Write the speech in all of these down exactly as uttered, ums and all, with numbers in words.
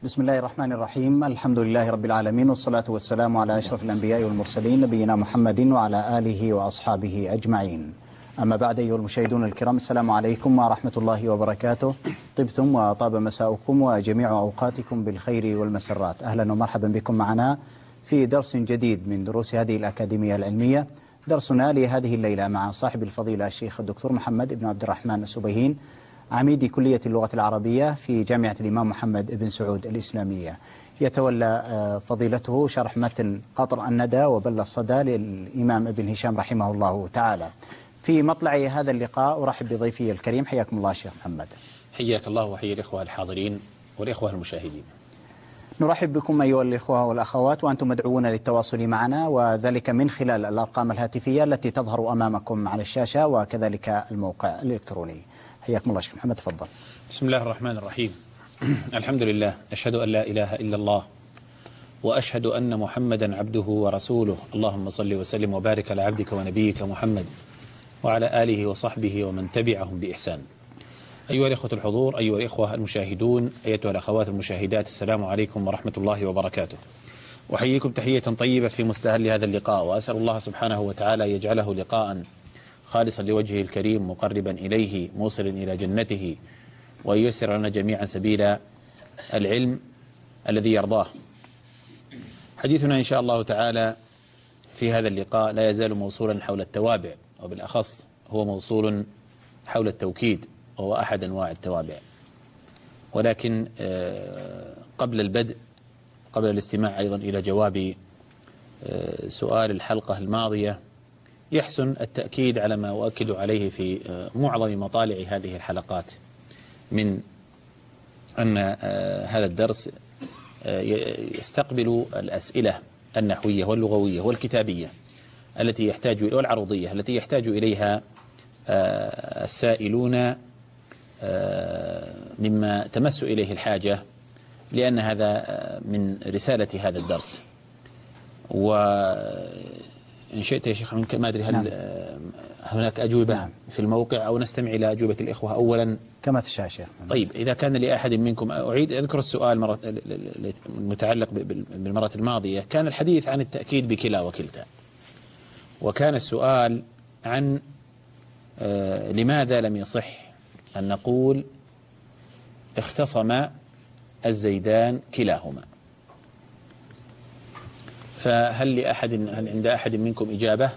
بسم الله الرحمن الرحيم. الحمد لله رب العالمين، والصلاة والسلام على أشرف الأنبياء والمرسلين نبينا محمد وعلى آله وأصحابه أجمعين. أما بعد، أيها المشاهدون الكرام، السلام عليكم ورحمة الله وبركاته. طبتم وطاب مساؤكم وجميع أوقاتكم بالخير والمسرات. أهلا ومرحبا بكم معنا في درس جديد من دروس هذه الأكاديمية العلمية. درسنا لهذه الليلة مع صاحب الفضيلة الشيخ الدكتور محمد بن عبد الرحمن السبيهين، عميد كلية اللغة العربية في جامعة الإمام محمد بن سعود الإسلامية. يتولى فضيلته شرح متن قطر الندى وبل الصدى للإمام ابن هشام رحمه الله تعالى. في مطلع هذا اللقاء أرحب بضيفي الكريم. حياكم الله شيخ محمد. حياك الله وحيا الإخوة الحاضرين والإخوة المشاهدين. نرحب بكم أيها الإخوة والأخوات، وأنتم مدعوون للتواصل معنا، وذلك من خلال الأرقام الهاتفية التي تظهر أمامكم على الشاشة وكذلك الموقع الإلكتروني. حياكم الله شيخ محمد، تفضل. بسم الله الرحمن الرحيم. الحمد لله، أشهد أن لا إله إلا الله وأشهد أن محمدا عبده ورسوله. اللهم صل وسلم وبارك على عبدك ونبيك محمد وعلى آله وصحبه ومن تبعهم بإحسان. أيها الإخوة الحضور، أيها الإخوة المشاهدون، أيتها الأخوات المشاهدات، السلام عليكم ورحمة الله وبركاته. أحييكم تحية طيبة في مستهل هذا اللقاء، وأسأل الله سبحانه وتعالى يجعله لقاء خالصا لوجهه الكريم، مقربا إليه، موصلا إلى جنته، وييسر لنا جميعا سبيل العلم الذي يرضاه. حديثنا إن شاء الله تعالى في هذا اللقاء لا يزال موصولا حول التوابع، وبالأخص هو موصول حول التوكيد، وهو أحد أنواع التوابع. ولكن قبل البدء، قبل الاستماع أيضا إلى جواب سؤال الحلقة الماضية، يحسن التأكيد على ما أؤكد عليه في معظم مطالع هذه الحلقات، من أن هذا الدرس يستقبل الأسئلة النحوية واللغوية والكتابية التي يحتاج والعروضية التي يحتاج إليها السائلون مما تمس إليه الحاجة، لأن هذا من رسالة هذا الدرس. وإن شئت يا شيخ منك، ما أدري هل نعم. هناك أجوبة نعم. في الموقع، أو نستمع إلى أجوبة الإخوة أولا كما تشاء شيخ. طيب، إذا كان لأحد منكم، أعيد أذكر السؤال مرة المتعلق بالمرة الماضية. كان الحديث عن التأكيد بكلا وكلتا، وكان السؤال عن آه لماذا لم يصح أن نقول اختصم الزيدان كلاهما. فهل لأحد هل عند أحد منكم إجابة؟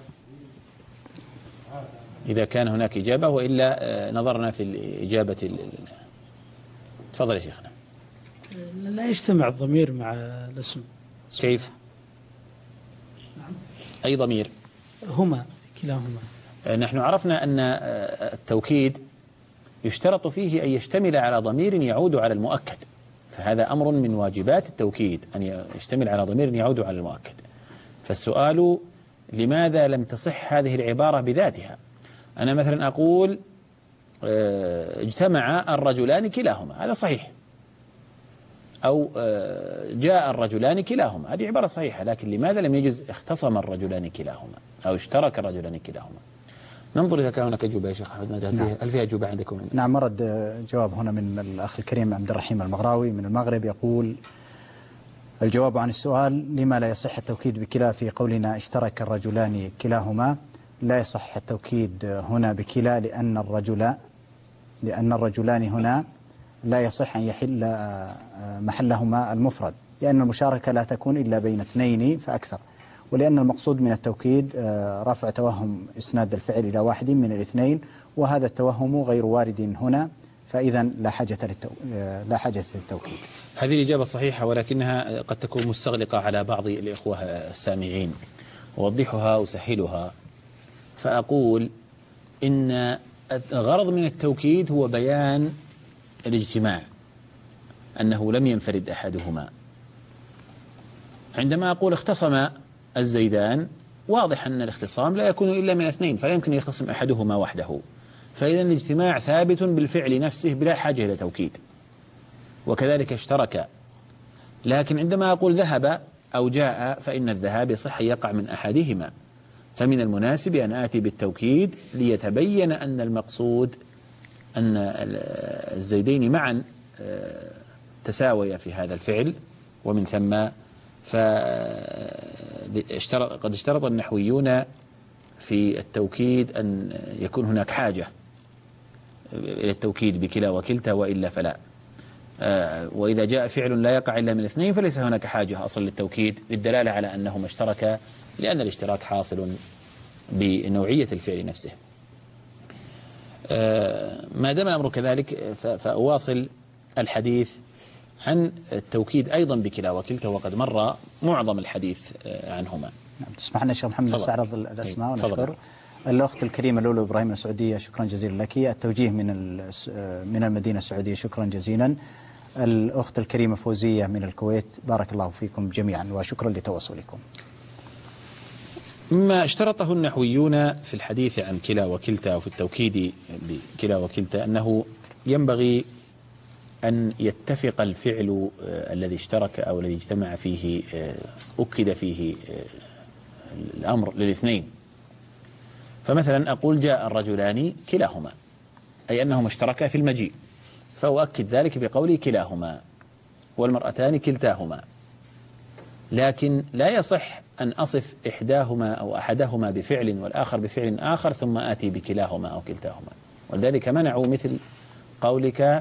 إذا كان هناك إجابة، وإلا آه نظرنا في الإجابة. تفضل يا شيخنا. لا يجتمع الضمير مع الاسم. كيف؟ نعم. أي ضمير؟ هما، كلاهما. نحن عرفنا أن التوكيد يشترط فيه أن يشتمل على ضمير يعود على المؤكد، فهذا أمر من واجبات التوكيد، أن يشتمل على ضمير يعود على المؤكد. فالسؤال لماذا لم تصح هذه العبارة بذاتها؟ أنا مثلا أقول اجتمع الرجلان كلاهما، هذا صحيح، أو جاء الرجلان كلاهما، هذه عبارة صحيحة. لكن لماذا لم يجوز اختصم الرجلان كلاهما أو اشترك الرجلان كلاهما؟ ننظر إذا كان هناك أجوبة يا شيخ أحمد. هل فيها هل فيها أجوبة عندكم؟ نعم، ورد جواب هنا من الأخ الكريم عبد الرحيم المغراوي من المغرب، يقول: الجواب عن السؤال لما لا يصح التوكيد بكلا في قولنا اشترك الرجلان كلاهما. لا يصح التوكيد هنا بكلا لأن الرجل لأن الرجلان هنا لا يصح أن يحل محلهما المفرد، لأن المشاركة لا تكون إلا بين اثنين فأكثر، ولأن المقصود من التوكيد رفع توهم إسناد الفعل إلى واحد من الاثنين، وهذا التوهم غير وارد هنا، فإذا لا حاجة للتو... لا حاجة للتوكيد. هذه الإجابة صحيحة، ولكنها قد تكون مستغلقة على بعض الإخوة السامعين. أوضحها أسهلها، فأقول إن الغرض من التوكيد هو بيان الاجتماع، أنه لم ينفرد أحدهما. عندما أقول اختصم الزيدان، واضح أن الاختصام لا يكون إلا من اثنين، فلا يمكن يختصم أحدهما وحده، فإذا الاجتماع ثابت بالفعل نفسه بلا حاجة إلى توكيد. وكذلك اشترك. لكن عندما أقول ذهب أو جاء، فإن الذهاب يصح يقع من أحدهما، فمن المناسب أن آتي بالتوكيد ليتبين أن المقصود أن الزيدين معا تساويا في هذا الفعل، ومن ثم فقد اشترط النحويون في التوكيد أن يكون هناك حاجة إلى التوكيد بكلا وكلتا، وإلا فلا. وإذا جاء فعل لا يقع إلا من اثنين فليس هناك حاجة أصلا للتوكيد، للدلالة على أنهما اشتركا، لأن الاشتراك حاصل بنوعية الفعل نفسه. ما دام الأمر كذلك فأواصل الحديث عن التوكيد أيضا بكلا وكلتا، وقد مر معظم الحديث عنهما. نعم، تسمح لنا شيخ محمد نستعرض الأسماء ونشكر الأخت الكريمة لولو إبراهيم من السعودية، شكرا جزيلا لك. التوجيه من من المدينة السعودية، شكرا جزيلا. الأخت الكريمة فوزية من الكويت، بارك الله فيكم جميعا وشكرا لتواصلكم. ما اشترطه النحويون في الحديث عن كلا وكلتا وفي التوكيد بكلا وكلتا أنه ينبغي أن يتفق الفعل الذي اشترك أو الذي اجتمع فيه، أكد فيه الأمر للاثنين. فمثلا أقول جاء الرجلان كلاهما، أي أنهما اشتركا في المجيء، فأؤكد ذلك بقولي كلاهما، والمرأتان كلتاهما. لكن لا يصح أن أصف إحداهما أو أحدهما بفعل والآخر بفعل آخر ثم آتي بكلاهما أو كلتاهما، ولذلك منعوا مثل قولك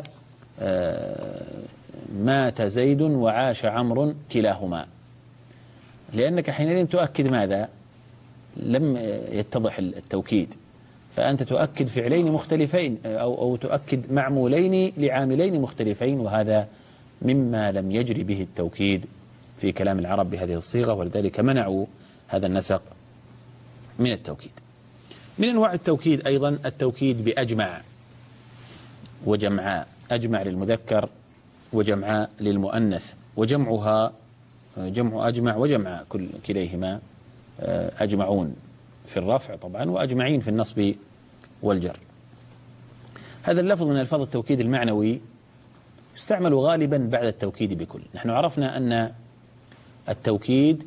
مات زيد وعاش عمرو كلاهما، لأنك حينئذ تؤكد ماذا؟ لم يتضح التوكيد، فأنت تؤكد فعلين مختلفين أو, أو تؤكد معمولين لعاملين مختلفين، وهذا مما لم يجري به التوكيد في كلام العرب بهذه الصيغة، ولذلك منعوا هذا النسق من التوكيد. من أنواع التوكيد أيضا التوكيد بأجمع وجمعاء، أجمع للمذكر وجمعاء للمؤنث، وجمعها جمع أجمع وجمع كل كليهما أجمعون في الرفع طبعا، وأجمعين في النصب والجر. هذا اللفظ من ألفاظ التوكيد المعنوي يستعمل غالبا بعد التوكيد بكل. نحن عرفنا أن التوكيد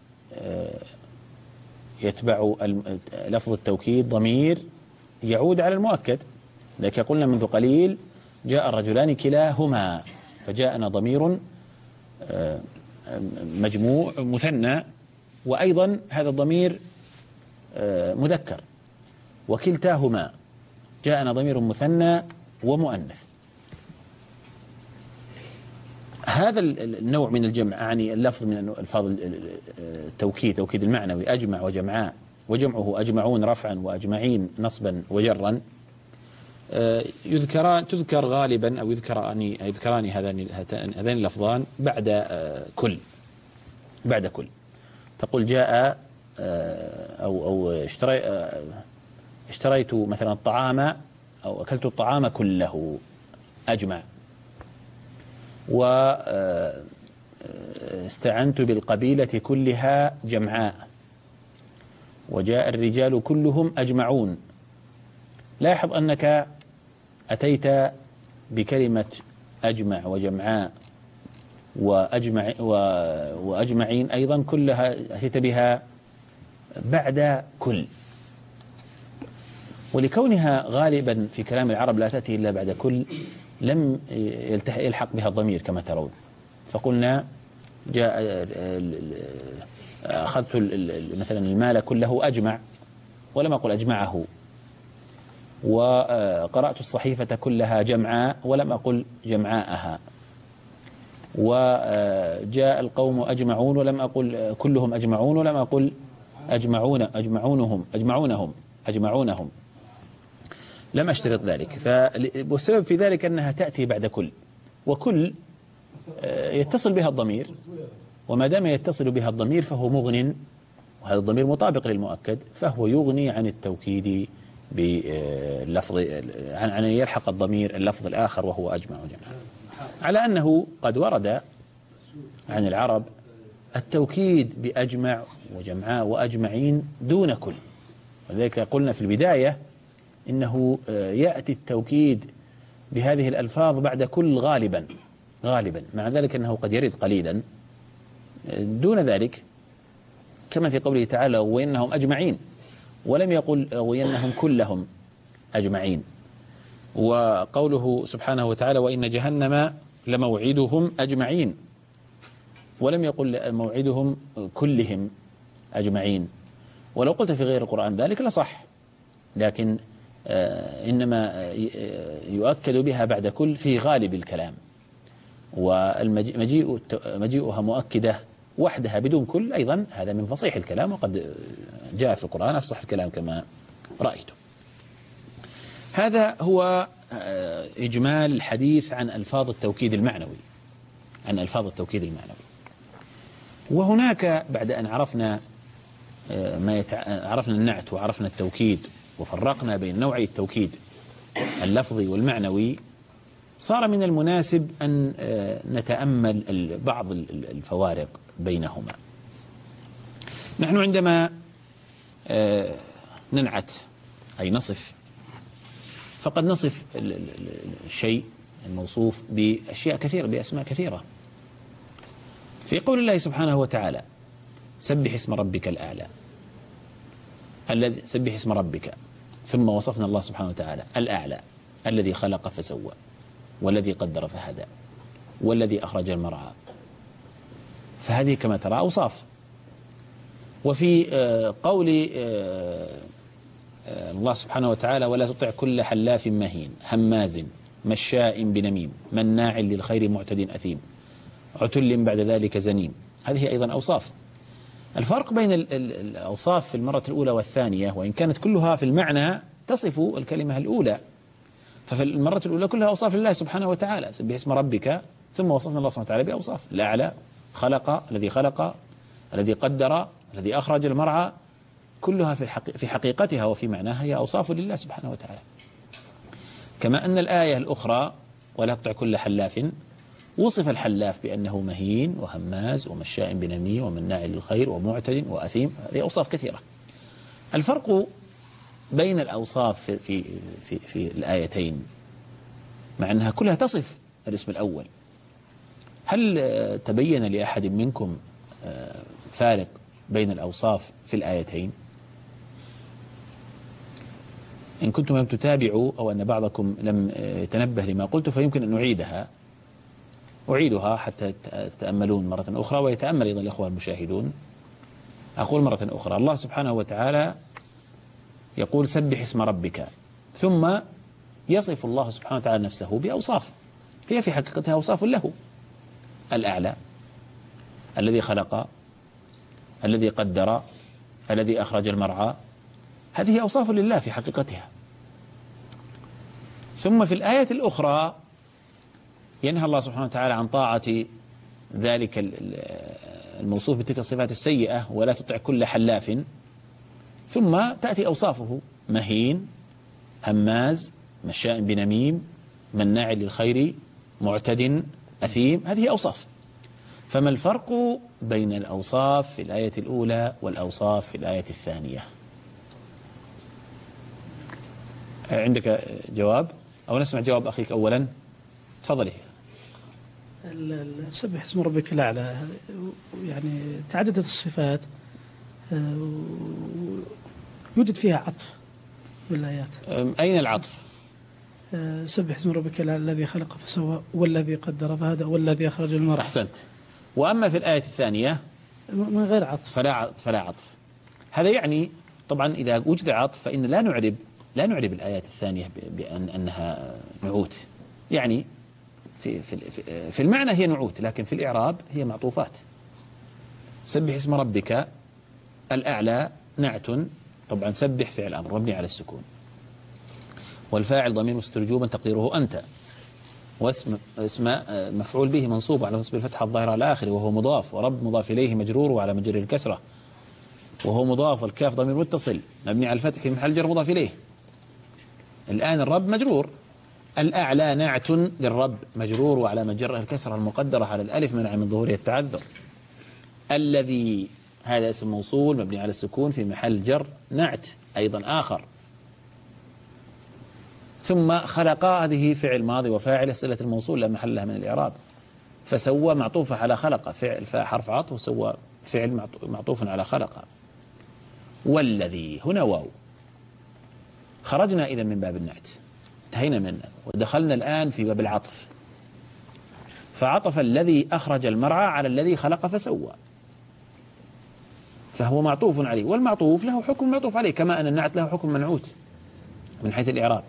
يتبع لفظ التوكيد ضمير يعود على المؤكد، لذلك قلنا منذ قليل جاء الرجلان كلاهما، فجاءنا ضمير مجموع مثنى، وأيضا هذا الضمير مذكر. وكلتاهما جاءنا ضمير مثنى ومؤنث. هذا النوع من الجمع، يعني اللفظ من الفاظ التوكيد، توكيد المعنوي، أجمع وجمعاء، وجمعه أجمعون رفعا وأجمعين نصبا وجرا، يذكران تذكر غالبا أو يذكران يذكران هذان هذان اللفظان بعد كل بعد كل تقول جاء أو أو اشتري اشتريت مثلا الطعام أو أكلت الطعام كله أجمع، واستعنت بالقبيلة كلها جمعاء، وجاء الرجال كلهم أجمعون. لاحظ أنك أتيت بكلمة أجمع وجمعاء وأجمع وأجمعين أيضا كلها أتيت بها بعد كل، ولكونها غالبا في كلام العرب لا تأتي إلا بعد كل لم يلحق بها الضمير كما ترون، فقلنا جاء أخذت مثلا المال كله أجمع ولم أقل أجمعه، وقرأت الصحيفة كلها جمعاء ولم أقل جمعاءها، وجاء القوم أجمعون ولم أقل كلهم أجمعون ولم أقل أجمعون أجمعونهم أجمعونهم أجمعونهم لم أشترط ذلك. والسبب في ذلك أنها تأتي بعد كل، وكل يتصل بها الضمير، وما دام يتصل بها الضمير فهو مغن، وهذا الضمير مطابق للمؤكد، فهو يغني عن التوكيد باللفظ عن أن يلحق الضمير اللفظ الآخر وهو أجمع وجمع، على أنه قد ورد عن العرب التوكيد بأجمع وجمعاء وأجمعين دون كل، ولذلك قلنا في البداية إنه يأتي التوكيد بهذه الألفاظ بعد كل غالبا غالبا مع ذلك أنه قد يرد قليلا دون ذلك، كما في قوله تعالى وإنهم أجمعين، ولم يقل وإنهم كلهم أجمعين. وقوله سبحانه وتعالى وإن جهنم لموعدهم أجمعين، ولم يقل موعدهم كلهم أجمعين. ولو قلت في غير القرآن ذلك لصح، لكن إنما يؤكد بها بعد كل في غالب الكلام، والمجيء مجيئها مؤكدة وحدها بدون كل أيضا هذا من فصيح الكلام، وقد جاء في القرآن أفصح الكلام كما رأيتم. هذا هو إجمال الحديث عن ألفاظ التوكيد المعنوي، عن ألفاظ التوكيد المعنوي. وهناك بعد أن عرفنا ما يتع... عرفنا النعت وعرفنا التوكيد وفرقنا بين نوعي التوكيد اللفظي والمعنوي، صار من المناسب أن نتأمل بعض الفوارق بينهما. نحن عندما ننعت أي نصف، فقد نصف الشيء الموصوف بأشياء كثيرة، بأسماء كثيرة. في قول الله سبحانه وتعالى: سبح اسم ربك الأعلى، الذي سبح اسم ربك، ثم وصفنا الله سبحانه وتعالى الأعلى الذي خلق فسوى، والذي قدر فهدى، والذي أخرج المرعى. فهذه كما ترى أوصاف. وفي قول الله سبحانه وتعالى: ولا تطع كل حلاف مهين هماز مشاء بنميم مناع للخير معتد أثيم عتل بعد ذلك زنيم. هذه أيضا أوصاف. الفرق بين الأوصاف في المرة الأولى والثانية، وإن كانت كلها في المعنى تصف الكلمة الأولى، ففي المرة الأولى كلها أوصاف لله سبحانه وتعالى: سبح اسم ربك، ثم وصفنا الله سبحانه وتعالى بأوصاف الأعلى، خلق، الذي خلق، الذي قدر، الذي أخرج المرعى، كلها في الحقيقة في حقيقتها وفي معناها هي أوصاف لله سبحانه وتعالى. كما أن الآية الأخرى: ولا تطع كل حلاف، وصف الحلاف بأنه مهين وهماز ومشاء بنميم ومناع للخير ومعتد وأثيم. هذه أوصاف كثيرة. الفرق بين الأوصاف في, في, في, في الآيتين، مع أنها كلها تصف الاسم الأول، هل تبين لأحد منكم فارق بين الأوصاف في الآيتين؟ إن كنتم لم تتابعوا أو أن بعضكم لم يتنبه لما قلت فيمكن أن نعيدها أعيدها حتى تتأملون مرة أخرى، ويتأمل أيضا الأخوة المشاهدون. أقول مرة أخرى: الله سبحانه وتعالى يقول: سبح اسم ربك، ثم يصف الله سبحانه وتعالى نفسه بأوصاف هي في حقيقتها أوصاف له: الأعلى، الذي خلق، الذي قدر، الذي أخرج المرعى. هذه أوصاف لله في حقيقتها. ثم في الآية الأخرى ينهى الله سبحانه وتعالى عن طاعة ذلك الموصوف بتلك الصفات السيئة: ولا تطع كل حلاف، ثم تأتي أوصافه: مهين، هماز، مشاء بنميم، مناع للخير، معتد، أثيم. هذه أوصاف. فما الفرق بين الأوصاف في الآية الأولى والأوصاف في الآية الثانية؟ عندك جواب أو نسمع جواب أخيك أولا؟ تفضلي. سبح اسم ربك الأعلى، يعني تعددت الصفات يوجد فيها عطف بالآيات. أين العطف؟ سبح اسم ربك الأعلى الذي خلق فسوى والذي قدر فهدى والذي أخرج المرعى. أحسنت. وأما في الآية الثانية من غير عطف، فلا فلا عطف. هذا يعني طبعا إذا وجد عطف فإن لا نعرب لا نعرب الآيات الثانية بأن أنها نعوت. يعني في في في المعنى هي نعوت، لكن في الإعراب هي معطوفات. سبح اسم ربك الأعلى نعت، طبعا سبح فعل أمر مبني على السكون، والفاعل ضمير مسترجوبا تقديره أنت، واسم اسم مفعول به منصوب على نصب الفتحة الظاهرة على آخره وهو مضاف، ورب مضاف إليه مجرور وعلى مجر الكسرة وهو مضاف، والكاف ضمير متصل مبني على الفتح في محل جر مضاف إليه. الآن الرب مجرور، الأعلى نعت للرب مجرور وعلى مجره الكسرة المقدرة على الألف منع من ظهورها التعذر. الذي هذا اسم موصول مبني على السكون في محل جر نعت أيضا آخر. ثم خلق هذه فعل ماضي وفاعل صلة الموصول لا محل لها من الإعراب. فسوى معطوفة على خلق، فعل فاء حرف عطف، وسوى فعل معطوف على خلق. والذي هنا واو. خرجنا إذا من باب النعت، انتهينا منه ودخلنا الآن في باب العطف. فعطف الذي أخرج المرعى على الذي خلق فسوى، فهو معطوف عليه، والمعطوف له حكم معطوف عليه، كما أن النعت له حكم منعوت من حيث الإعراب.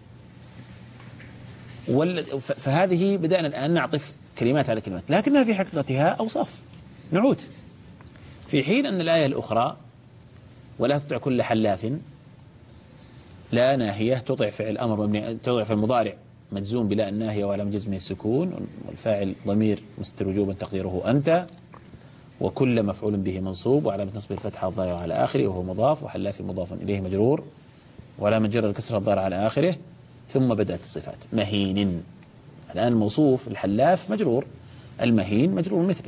فهذه بدأنا الآن نعطف كلمات على كلمات، لكنها في حقيقتها أوصاف نعوت، في حين أن الآية الأخرى ولا تطع كل حلاف لا ناهية تطع فعل أمر مبني، تطع في المضارع مجزوم بلا الناهية وعلى جزمه السكون، والفاعل ضمير مستتر وجوبا تقديره أنت، وكل مفعول به منصوب وعلامة نصبه الفتحة الظاهرة على آخره وهو مضاف، وحلاف مضاف إليه مجرور وعلامة جر الكسرة الظاهرة على آخره، ثم بدأت الصفات. مهين، الآن الموصوف الحلاف مجرور، المهين مجرور مثله،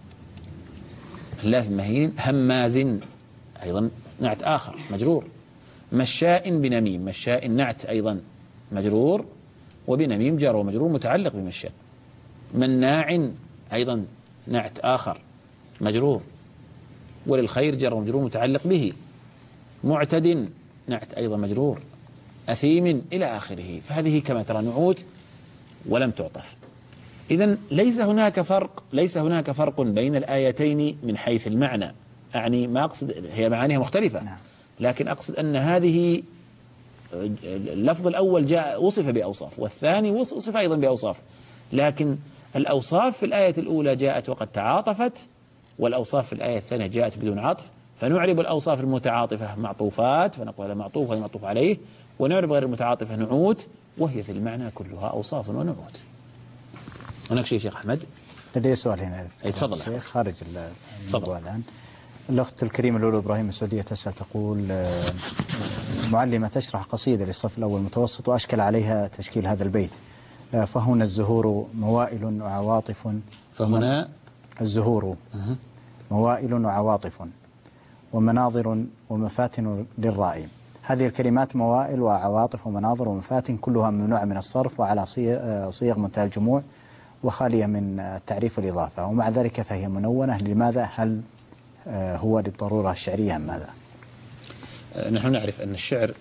حلاف مهين. هماز أيضا نعت آخر مجرور. مشاء بنميم، مشاء نعت أيضا مجرور، وبنميم جار ومجرور متعلق بمشاء. مناع أيضا نعت آخر مجرور، وللخير جار ومجرور متعلق به. معتد نعت أيضا مجرور. أثيم إلى آخره. فهذه كما ترى نعوت ولم تعطف. إذن ليس هناك فرق ليس هناك فرق بين الآيتين من حيث المعنى، أعني ما أقصد هي معانيها مختلفة، لكن أقصد أن هذه اللفظ الأول جاء وصف بأوصاف، والثاني وصف أيضا بأوصاف، لكن الأوصاف في الآية الأولى جاءت وقد تعاطفت، والأوصاف في الآية الثانية جاءت بدون عطف. فنعرب الأوصاف المتعاطفة معطوفات، فنقول هذا معطوف وهذا معطوف عليه، ونعرب غير المتعاطفة نعوت، وهي في المعنى كلها أوصاف ونعوت. هناك شيء شيخ أحمد؟ لدي سؤال هنا. تفضل شيخ خارج الموضوع الآن. الأخت الكريمة لولو إبراهيم السعودية تسأل تقول معلمة تشرح قصيدة للصف الأول المتوسط وأشكل عليها تشكيل هذا البيت، فهنا الزهور موائل وعواطف، فهنا الزهور موائل وعواطف ومناظر ومفاتن للرائي. هذه الكلمات موائل وعواطف ومناظر ومفاتن كلها ممنوعة من الصرف وعلى صيغ منتهى الجموع وخالية من التعريف والإضافة، ومع ذلك فهي منونة. لماذا؟ هل هو للضرورة الشعرية أم ماذا؟ نحن نعرف أن الشعر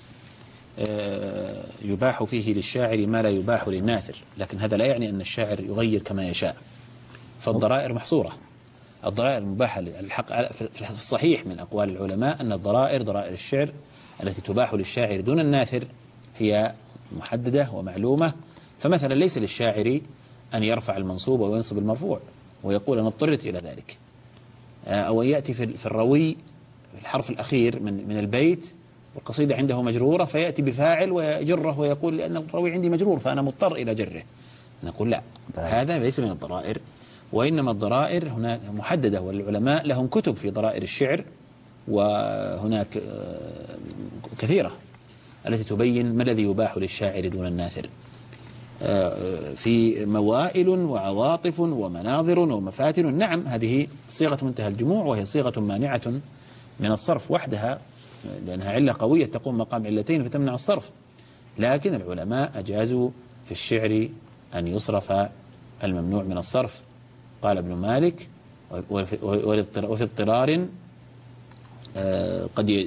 يباح فيه للشاعر ما لا يباح للناثر، لكن هذا لا يعني أن الشاعر يغير كما يشاء. فالضرائر محصورة، الضرائر المباحة الحق في الصحيح من أقوال العلماء أن الضرائر ضرائر الشعر التي تباح للشاعر دون الناثر هي محددة ومعلومة. فمثلا ليس للشاعر أن يرفع المنصوب وينصب المرفوع ويقول أنا اضطررت إلى ذلك، أو يأتي في الروي الحرف الأخير من من البيت والقصيدة عنده مجرورة فيأتي بفاعل ويجره ويقول لأن الروي عندي مجرور فأنا مضطر إلى جره. نقول لا، هذا ليس من الضرائر، وإنما الضرائر هناك محددة، والعلماء لهم كتب في ضرائر الشعر وهناك كثيرة التي تبين ما الذي يباح للشاعر دون الناثر. في موائل وعواطف ومناظر ومفاتن، نعم هذه صيغة منتهى الجموع وهي صيغة مانعة من الصرف وحدها، لأنها علة قوية تقوم مقام علتين فتمنع الصرف، لكن العلماء أجازوا في الشعر أن يصرف الممنوع من الصرف. قال ابن مالك وفي اضطرار قد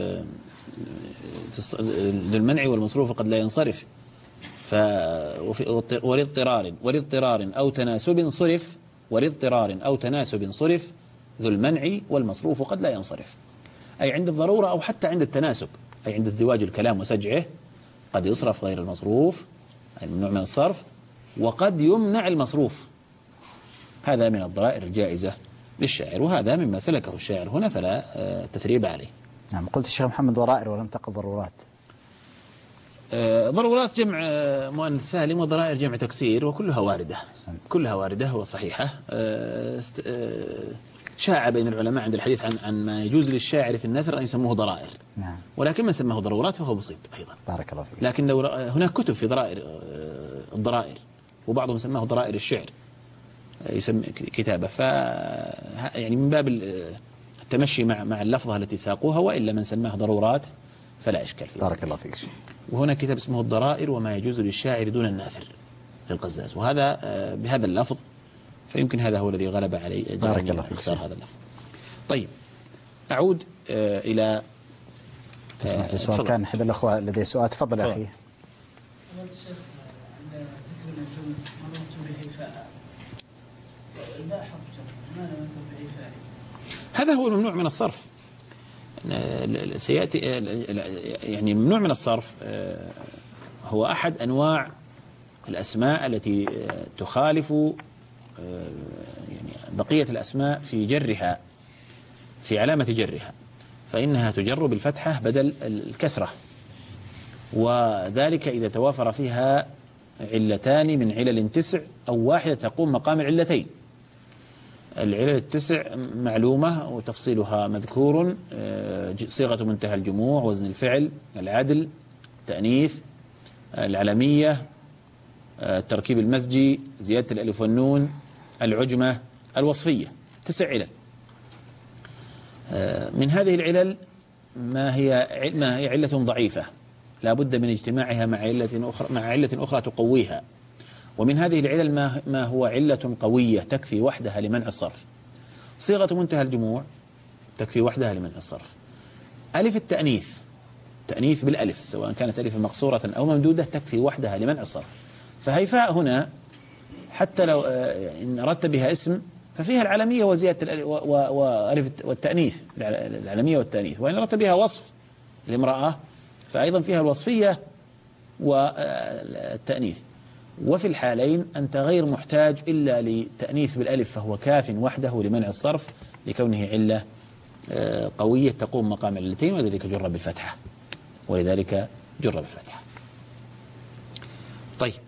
للمنع والمصروف قد لا ينصرف، ولاضطرار ولاضطرار أو تناسب صرف ولاضطرار أو تناسب صرف ذو المنع والمصروف قد لا ينصرف، أي عند الضرورة أو حتى عند التناسب، أي عند ازدواج الكلام وسجعه قد يصرف غير المصروف أي الممنوع من الصرف، وقد يمنع المصروف. هذا من الضرائر الجائزة للشاعر، وهذا مما سلكه الشاعر هنا فلا تثريب عليه. نعم. قلت الشيخ محمد ضرائر ولم تقل ضرورات. آه ضرورات جمع آه مؤنث سالم، وضرائر جمع تكسير، وكلها واردة كلها واردة وصحيحة. آه آه شاع بين العلماء عند الحديث عن عن ما يجوز للشاعر في النثر أن يسموه ضرائر. نعم. ولكن من سماه ضرورات فهو مصيب أيضا. بارك الله فيك. لكن لو هناك كتب في ضرائر آه الضرائر، وبعضهم سماه ضرائر الشعر يسمى كتابة، ف يعني من باب التمشي مع مع اللفظة التي ساقوها، وإلا من سماه ضرورات فلا إشكال فيه. بارك الله فيك. وهنا كتاب اسمه الضرائر وما يجوز للشاعر دون الناثر للقزاز، وهذا بهذا اللفظ، فيمكن هذا هو الذي غلب علي. بارك الله فيك. اختار هذا اللفظ. طيب أعود إلى تسمح لي سؤال، كان أحد الأخوة لديه سؤال. تفضل يا أخي. هذا هو الممنوع من الصرف. سيأتي يعني الممنوع من الصرف هو أحد أنواع الأسماء التي تخالف يعني بقية الأسماء في جرها، في علامة جرها، فإنها تجر بالفتحة بدل الكسرة، وذلك إذا توافر فيها علتان من علل تسع أو واحدة تقوم مقام العلتين. العلل التسع معلومة وتفصيلها مذكور: صيغة منتهى الجموع، وزن الفعل، العدل، التأنيث، العلمية، التركيب المزجي، زيادة الألف والنون، العجمة، الوصفية. تسع علل. من هذه العلل ما هي ما هي علة ضعيفة لا بد من اجتماعها مع علة أخرى مع علة أخرى تقويها، ومن هذه العلل ما ما هو علة قوية تكفي وحدها لمنع الصرف. صيغة منتهى الجموع تكفي وحدها لمنع الصرف. ألف التأنيث، تأنيث بالألف سواء كانت ألف مقصورة أو ممدودة، تكفي وحدها لمنع الصرف. فهيفاء هنا حتى لو إن أردت بها اسم ففيها العلمية وزيادة وألف والتأنيث، العلمية والتأنيث. وإن أردت بها وصف الامرأة فأيضا فيها الوصفية والتأنيث. وفي الحالين أنت غير محتاج إلا لتأنيث بالألف، فهو كاف وحده لمنع الصرف لكونه علة قوية تقوم مقام علتين، ولذلك جر بالفتحة ولذلك جر بالفتحة. طيب،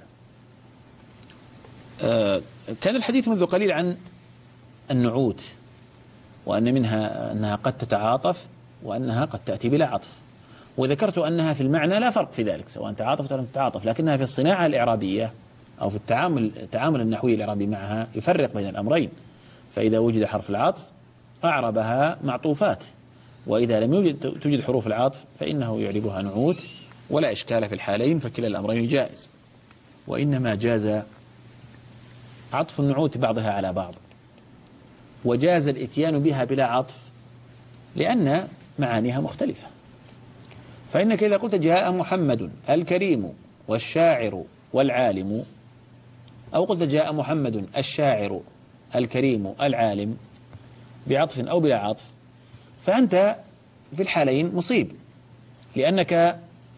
كان الحديث منذ قليل عن النعوت، وأن منها أنها قد تتعاطف وأنها قد تأتي بلا عطف، وذكرت أنها في المعنى لا فرق في ذلك سواء تعاطفت أو لم تتعاطف، لكنها في الصناعة الإعرابية أو في التعامل التعامل النحوي الإعرابي معها يفرق بين الأمرين. فإذا وجد حرف العطف أعربها معطوفات، وإذا لم يوجد توجد حروف العطف فإنه يعربها نعوت، ولا إشكال في الحالين، فكلا الأمرين جائز. وإنما جاز عطف النعوت بعضها على بعض، وجاز الإتيان بها بلا عطف لأن معانيها مختلفة. فإنك إذا قلت جاء محمد الكريم والشاعر والعالم، أو قلت جاء محمد الشاعر الكريم العالم بعطف أو بلا عطف، فأنت في الحالين مصيب، لأنك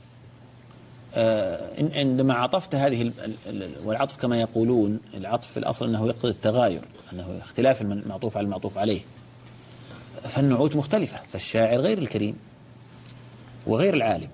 عندما عطفت هذه، والعطف كما يقولون العطف في الأصل أنه يقتضي التغاير، أنه اختلاف المعطوف على المعطوف عليه، فالنعوت مختلفة، فالشاعر غير الكريم وغير العالم،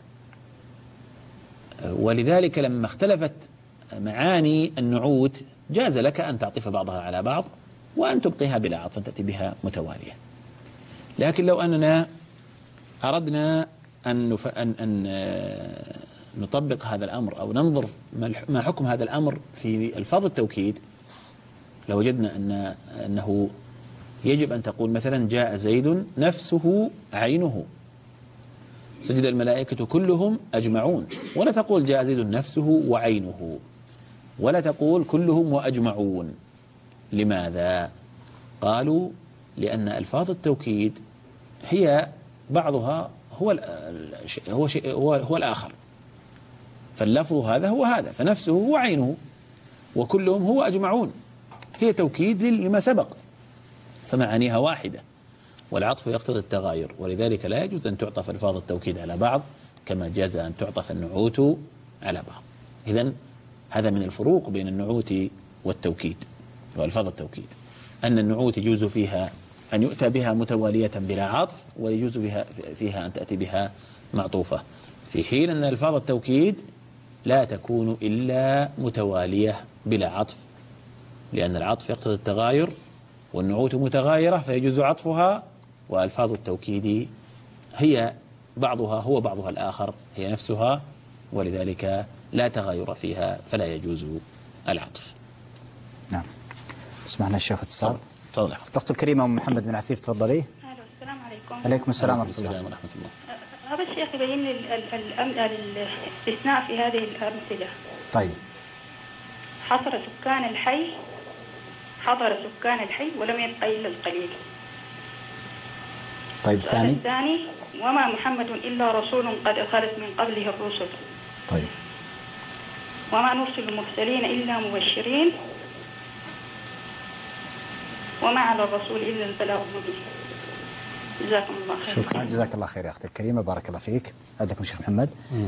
ولذلك لما اختلفت معاني النعوت جاز لك أن تعطف بعضها على بعض وأن تبقيها بلا عطف تأتي بها متوالية. لكن لو أننا أردنا أن, نف... أن... أن نطبق هذا الأمر أو ننظر ما حكم هذا الأمر في ألفاظ التوكيد، لوجدنا أن أنه يجب أن تقول مثلا جاء زيد نفسه عينه، سجد الملائكة كلهم أجمعون، ولا تقول جاء زيد نفسه وعينه، ولا تقول كلهم وأجمعون. لماذا؟ قالوا لأن ألفاظ التوكيد هي بعضها هو هو هو, هو الآخر، فاللفظ هذا هو هذا، فنفسه هو عينه، وكلهم هو أجمعون، هي توكيد لما سبق، فمعانيها واحدة، والعطف يقتضي التغاير، ولذلك لا يجوز أن تعطف ألفاظ التوكيد على بعض كما جاز أن تعطف النعوت على بعض. إذن هذا من الفروق بين النعوت والتوكيد وألفاظ التوكيد، أن النعوت يجوز فيها أن يؤتى بها متوالية بلا عطف، ويجوز بها فيها أن تأتي بها معطوفة، في حين أن ألفاظ التوكيد لا تكون إلا متوالية بلا عطف، لأن العطف يقتضي التغاير والنعوت متغايرة فيجوز عطفها، وألفاظ التوكيد هي بعضها هو بعضها الآخر، هي نفسها، ولذلك لا تغاير فيها فلا يجوز العطف. نعم. اسمعنا الشيخ اتصال. تفضل. الأخت الكريمة أم محمد بن عفيف تفضلي. الو السلام عليكم. عليكم السلام ورحمة الله. السلام ورحمة الله. هذا الشيخ يبين لي الاستثناء في هذه الأمثلة. طيب. حصر سكان الحي حضر سكان الحي ولم يبقى إلا القليل. طيب الثاني. الثاني وما محمد إلا رسول قد خلت من قبله الرسل. طيب. وما نرسل المرسلين إلا مبشرين وما على الرسول إلا البلاغ المبين. جزاكم الله خير. شكرا، جزاك الله خير يا أختي الكريمة، بارك الله فيك. عندكم شيخ محمد.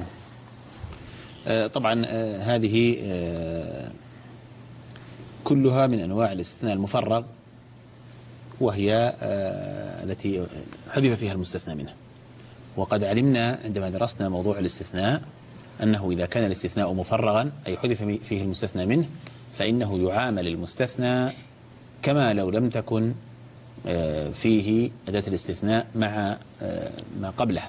آه طبعا آه هذه آه كلها من أنواع الاستثناء المفرغ، وهي آه التي حذف فيها المستثنى منه. وقد علمنا عندما درسنا موضوع الاستثناء أنه إذا كان الاستثناء مفرغا أي حذف فيه المستثنى منه فإنه يعامل المستثنى كما لو لم تكن فيه أداة الاستثناء مع ما قبلها.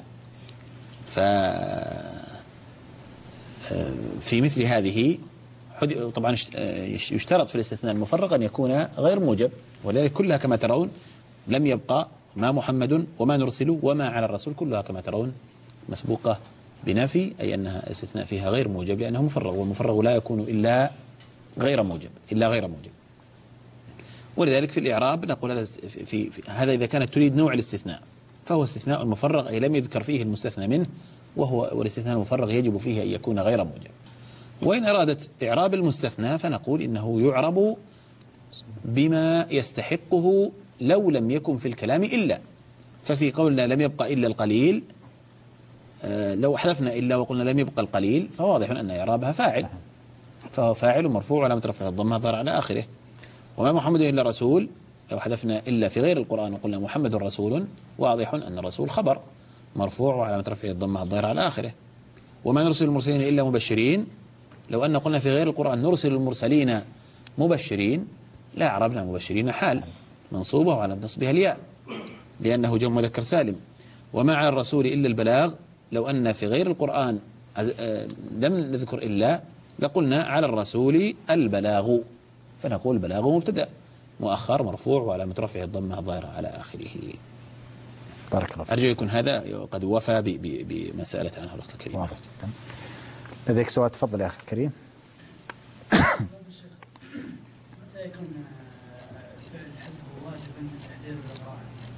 ففي مثل هذه طبعا يشترط في الاستثناء المفرغ أن يكون غير موجب، ولذلك كلها كما ترون لم يبقى ما محمد وما نرسل وما على الرسول، كلها كما ترون مسبوقة بنفي، أي أنها استثناء فيها غير موجب لأنه مفرغ، والمفرغ لا يكون إلا غير موجب إلا غير موجب. ولذلك في الإعراب نقول هذا في, في هذا إذا كانت تريد نوع الاستثناء فهو استثناء المفرغ أي لم يذكر فيه المستثنى منه، وهو والاستثناء المفرغ يجب فيه أن يكون غير موجب. وإن أرادت إعراب المستثنى فنقول إنه يعرب بما يستحقه لو لم يكن في الكلام إلا. ففي قولنا لم يبقى إلا القليل، آه لو حذفنا إلا وقلنا لم يبقى القليل فواضح أن إعرابها فاعل، فهو فاعل مرفوع علامة رفعه الضمة ظهر على آخره. وما محمد إلا رسول، لو حذفنا إلا في غير القرآن وقلنا محمد رسول واضح أن الرسول خبر مرفوع وعلامة رفعه الضمة الظاهرة على آخره. وما نرسل المرسلين إلا مبشرين، لو أن قلنا في غير القرآن نرسل المرسلين مبشرين لا عربنا مبشرين حال منصوبة وعلى نصبها الياء لأنه جمع مذكر سالم. وما على الرسول إلا البلاغ، لو أن في غير القرآن لم نذكر إلا لقلنا على الرسول البلاغ، فنقول بلاغ مبتدأ مؤخر مرفوع وعلامة رفعه الضمة الظاهرة على آخره. بارك الله فيك. أرجو يكون هذا قد وفى بما سألت عنه الأخت الكريمة. واضح جدا. لديك سؤال؟ تفضل يا أخي الكريم. متى يكون فعل الحذف واجبا من التحذير والإغراء؟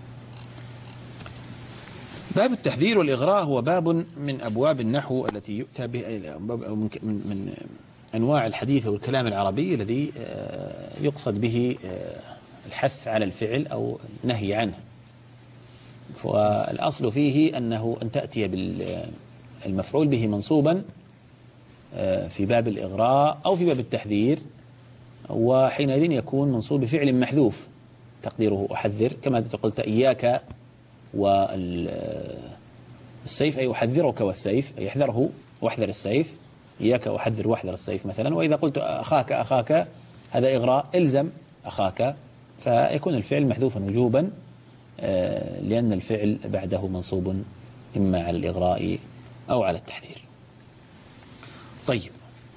باب التحذير والإغراء هو باب من أبواب النحو التي يؤتى به من, من أنواع الحديث والكلام العربي الذي يقصد به الحث على الفعل أو النهي عنه. والأصل فيه أنه أن تأتي بالمفعول به منصوبا في باب الإغراء أو في باب التحذير، وحينئذ يكون منصوب بفعل محذوف تقديره أحذر، كما قلت إياك والسيف أي أحذرك والسيف أي احذره واحذر السيف، إياك أحذر واحذر السيف مثلا. وإذا قلت أخاك أخاك هذا إغراء، إلزم أخاك، فيكون الفعل محذوفا وجوبا لأن الفعل بعده منصوب إما على الإغراء أو على التحذير. طيب،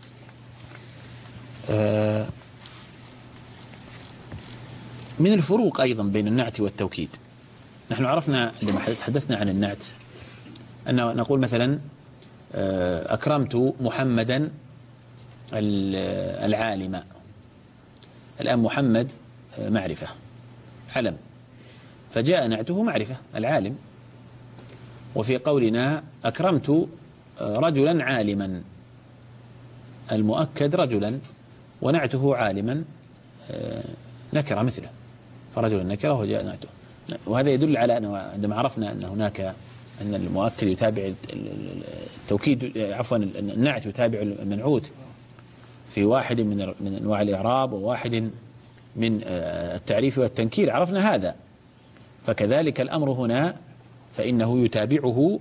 من الفروق أيضا بين النعت والتوكيد، نحن عرفنا لما تحدثنا عن النعت أن نقول مثلا أكرمت محمدا العالم. الآن محمد معرفة علم، فجاء نعته معرفة العالم. وفي قولنا أكرمت رجلا عالما، المؤكد رجلا ونعته عالما نكرة مثله، فرجلا نكرة وجاء نعته. وهذا يدل على أنه عندما عرفنا أن هناك أن المؤكد يتابع التوكيد، عفوا النعت يتابع المنعوت في واحد من من أنواع الإعراب وواحد من التعريف والتنكير، عرفنا هذا. فكذلك الأمر هنا، فإنه يتابعه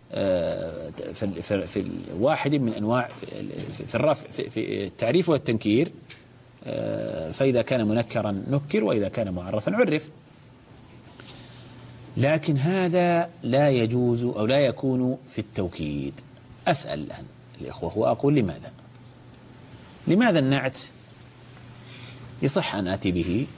في الواحد من أنواع في الرفع في التعريف والتنكير، فإذا كان منكرا نكر وإذا كان معرفا عرف. لكن هذا لا يجوز أو لا يكون في التوكيد. أسأل الآن الإخوة وأقول لماذا لماذا النعت يصح أن آتي به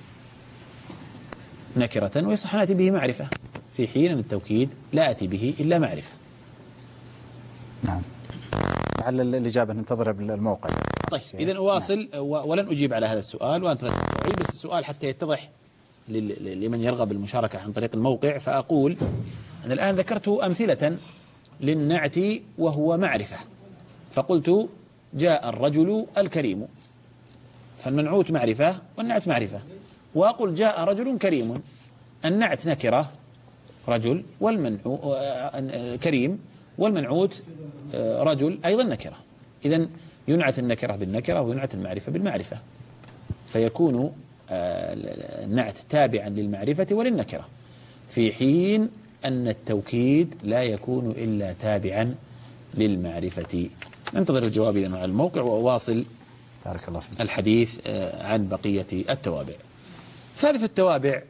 نكرة ويصح أن آتي به معرفة، في حين أن التوكيد لا آتي به إلا معرفة؟ نعم، على الإجابة ننتظر الموقع. طيب، إذن أواصل ولن أجيب على هذا السؤال وأنت أعيد بس السؤال حتى يتضح لمن يرغب المشاركة عن طريق الموقع. فأقول أنا الآن ذكرت أمثلة للنعت وهو معرفة، فقلت جاء الرجل الكريم، فالمنعوت معرفة والنعت معرفة. وأقول جاء رجل كريم، النعت نكرة رجل والمنعو كريم، والمنعوت رجل أيضا نكرة. إذن ينعت النكرة بالنكرة وينعت المعرفة بالمعرفة، فيكون النعت تابعا للمعرفة وللنكرة، في حين أن التوكيد لا يكون إلا تابعا للمعرفة. ننتظر الجواب إذن على الموقع وأواصل بارك الله فيك الحديث عن بقية التوابع. ثالث التوابع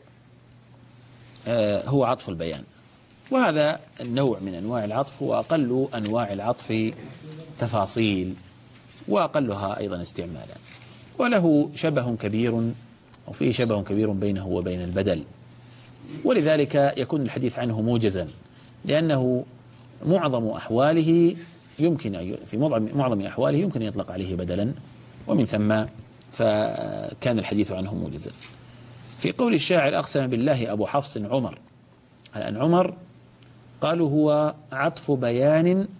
هو عطف البيان، وهذا النوع من أنواع العطف وأقل أنواع العطف تفاصيل وأقلها أيضا استعمالا، وله شبه كبير وفيه شبه كبير بينه وبين البدل، ولذلك يكون الحديث عنه موجزا، لأنه معظم أحواله يمكن في معظم أحواله يمكن أن يطلق عليه بدلا، ومن ثم فكان الحديث عنه موجزا. في قول الشاعر أقسم بالله أبو حفص عمر، الآن عمر قالوا هو عطف بيان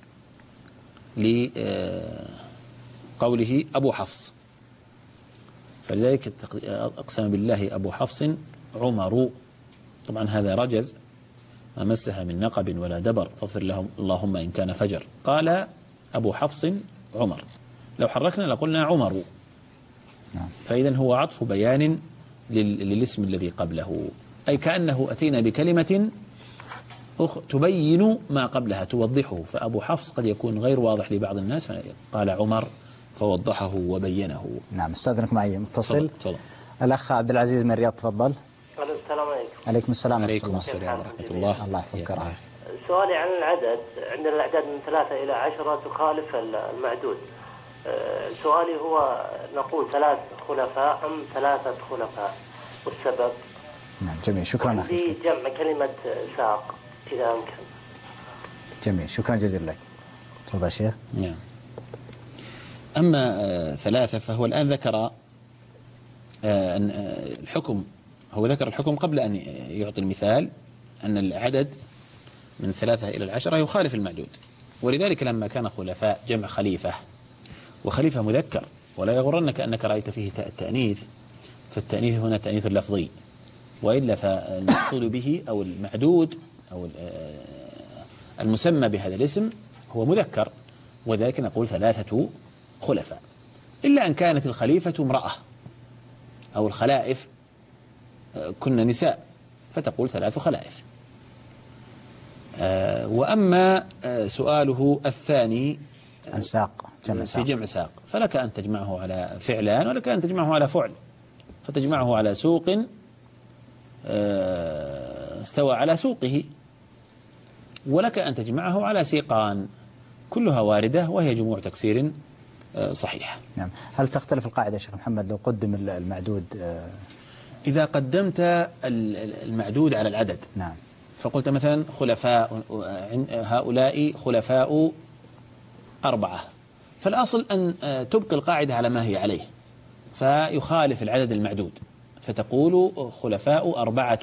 لقوله أبو حفص، فلذلك أقسم بالله أبو حفص عمر. طبعا هذا رجز، ما مسها من نقب ولا دبر فاغفر لهم اللهم إن كان فجر. قال أبو حفص عمر، لو حركنا لقلنا عمر، فإذا هو عطف بيان للاسم الذي قبله، أي كأنه أتينا بكلمة تبين ما قبلها توضحه، فأبو حفص قد يكون غير واضح لبعض الناس، قال عمر فوضحه وبينه. نعم، استاذنك معي متصل. تفضل. الأخ عبد العزيز من الرياض، تفضل. السلام عليكم. عليكم السلام ورحمة عليكم الله. السلام ورحمة الله. الله يحفظك. سؤالي عن العدد، عندنا الأعداد من ثلاثة إلى عشرة تخالف المعدود. سؤالي هو نقول ثلاث خلفاء أم ثلاثة خلفاء، والسبب؟ نعم جميل، شكرا أخي. في جمع كلمة ساق إذا أمكن. جميل، شكرا جزيلا لك. تفضل شيخ. نعم. أما آه ثلاثة فهو الآن ذكر آه أن آه الحكم، هو ذكر الحكم قبل أن يعطي المثال أن العدد من ثلاثة إلى العشرة يخالف المعدود، ولذلك لما كان خلفاء جمع خليفة، وخليفة مذكر، ولا يغرنك أنك رأيت فيه التأنيث، فالتأنيث هنا تأنيث لفظي، وإلا فالمقصود به أو المعدود أو المسمى بهذا الاسم هو مذكر، وذلك نقول ثلاثة خلفاء، إلا أن كانت الخليفة امرأة أو الخلائف كنا نساء فتقول ثلاث خلائف. وأما سؤاله الثاني عن ساق، جمع في جمع ساق، فلك أن تجمعه على فعلان ولك أن تجمعه على فعل، فتجمعه على سوق استوى على سوقه، ولك أن تجمعه على سيقان، كلها واردة وهي جموع تكسير صحيحة. نعم. هل تختلف القاعدة شيخ محمد لو قدم المعدود؟ إذا قدمت المعدود على العدد، نعم، فقلت مثلا خلفاء هؤلاء خلفاء أربعة، فالأصل أن تبقي القاعدة على ما هي عليه، فيخالف العدد المعدود، فتقول خلفاء أربعة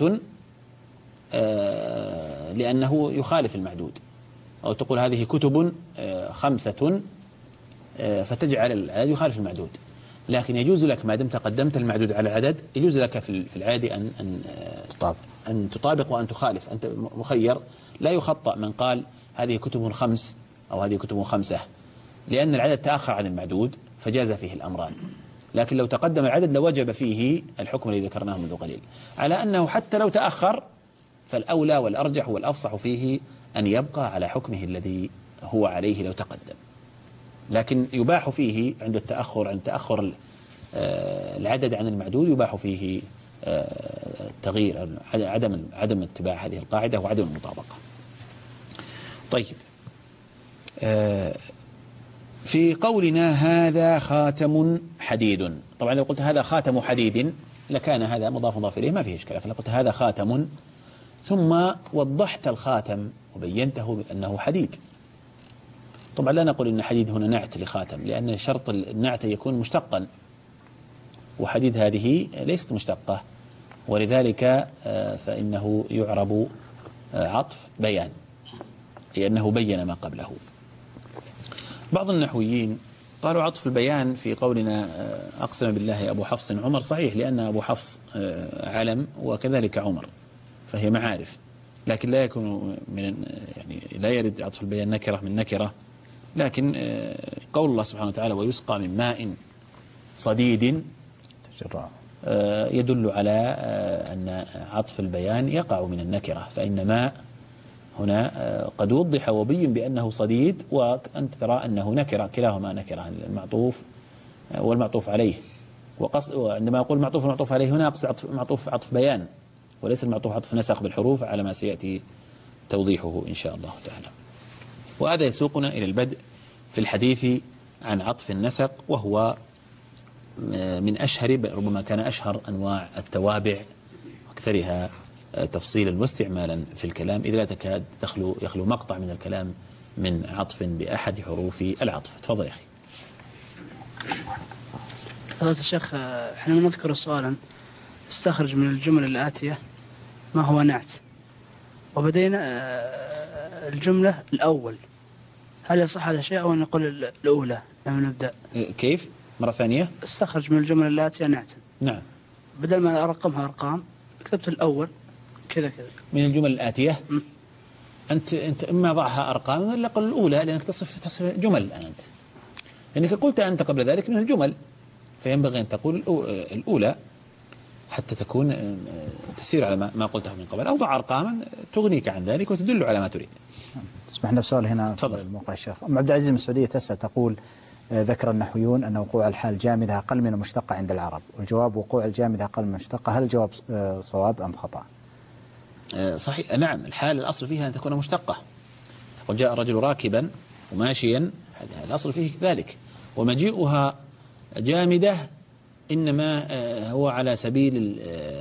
لأنه يخالف المعدود، أو تقول هذه كتب خمسة فتجعل العدد يخالف المعدود. لكن يجوز لك ما دمت قدمت المعدود على العدد، يجوز لك في العادي أن أن تطابق أن تطابق وأن تخالف، أنت مخير، لا يخطأ من قال هذه كتب خمس أو هذه كتب خمسة، لأن العدد تأخر عن المعدود فجاز فيه الأمران. لكن لو تقدم العدد لوجب فيه الحكم الذي ذكرناه منذ قليل، على أنه حتى لو تأخر فالأولى والأرجح والأفصح فيه أن يبقى على حكمه الذي هو عليه لو تقدم. لكن يباح فيه عند التأخر، عند تأخر العدد عن المعدود يباح فيه التغيير، عدم عدم اتباع هذه القاعدة وعدم المطابقة. طيب، في قولنا هذا خاتم حديد، طبعا لو قلت هذا خاتم حديد لكان هذا مضاف مضاف إليه ما فيه إشكال، لكن لو قلت هذا خاتم ثم وضحت الخاتم وبينته بأنه حديد، طبعا لا نقول إن حديد هنا نعت لخاتم، لأن شرط النعت يكون مشتقا، وحديد هذه ليست مشتقة، ولذلك فإنه يعرب عطف بيان، لأنه بين ما قبله. بعض النحويين قالوا عطف البيان في قولنا أقسم بالله أبو حفص عمر صحيح، لأن أبو حفص علم وكذلك عمر، فهي معارف، لكن لا يكون من يعني لا يرد عطف البيان نكرة من نكرة. لكن قول الله سبحانه وتعالى ويسقى من ماء صديد يدل على أن عطف البيان يقع من النكرة، فإن ماء هنا قد وضح وبين بأنه صديد، وأنت ترى أنه نكرة، كلاهما نكرة، المعطوف والمعطوف عليه. وقصد وعندما أقول معطوف والمعطوف عليه هنا أقصد عطف معطوف عطف بيان، وليس المعطوف عطف نسق بالحروف على ما سيأتي توضيحه إن شاء الله تعالى. وهذا يسوقنا إلى البدء في الحديث عن عطف النسق، وهو من أشهر ربما كان أشهر أنواع التوابع وأكثرها تفصيلا واستعمالا في الكلام، إذ لا تكاد تخلو يخلو مقطع من الكلام من عطف بأحد حروف العطف. تفضل يا أخي. فضيلة الشيخ، احنا نذكر سؤالا استخرج من الجمل الآتية ما هو نعت، وبدينا الجملة الأول، هل يصح هذا الشيء أو نقول الأولى لما نبدأ؟ كيف؟ مرة ثانية. استخرج من الجمل الآتية نعتا. نعم. بدل ما أرقمها أرقام كتبت الأول كذا كذا. من الجمل الآتية؟ م. أنت أنت إما ضعها أرقام ولا قل الأولى، لأنك تصف تصف جمل أنت، لأنك قلت أنت قبل ذلك من الجمل، فينبغي أن تقول الأولى حتى تكون تسير على ما قلته من قبل، أو ضع أرقاما تغنيك عن ذلك وتدل على ما تريد. اسمح لنا بسؤال هنا في الموقع الشيخ. أم عبد العزيز من السعودية تسأل تقول ذكر النحويون أن وقوع الحال جامدة أقل من المشتقة عند العرب، والجواب وقوع الجامدة أقل من المشتقة، هل الجواب صواب أم خطأ؟ صحيح، نعم، الحال الأصل فيها أن تكون مشتقة. تقول جاء الرجل راكبا وماشيا، هذا الأصل فيه ذلك، ومجيئها جامدة إنما هو على سبيل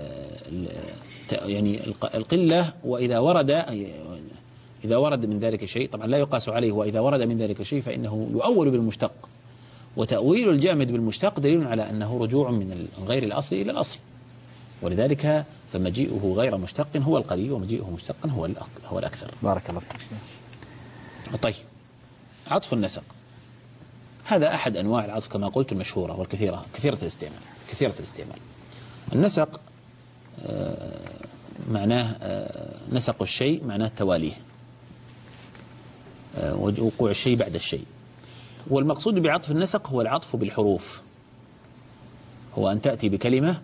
يعني القلة، وإذا ورد إذا ورد من ذلك شيء طبعا لا يقاس عليه، وإذا ورد من ذلك شيء فإنه يؤول بالمشتق، وتأويل الجامد بالمشتق دليل على أنه رجوع من غير الأصل إلى الأصل، ولذلك فمجيئه غير مشتق هو القليل، ومجيئه مشتقا هو هو الأكثر. بارك الله فيك. طيب، عطف النسق هذا أحد أنواع العطف كما قلت المشهورة والكثيرة كثيرة الاستعمال كثيرة الاستعمال. النسق آه معناه آه نسق الشيء، معناه تواليه، آه وقوع الشيء بعد الشيء. والمقصود بعطف النسق هو العطف بالحروف، هو أن تأتي بكلمة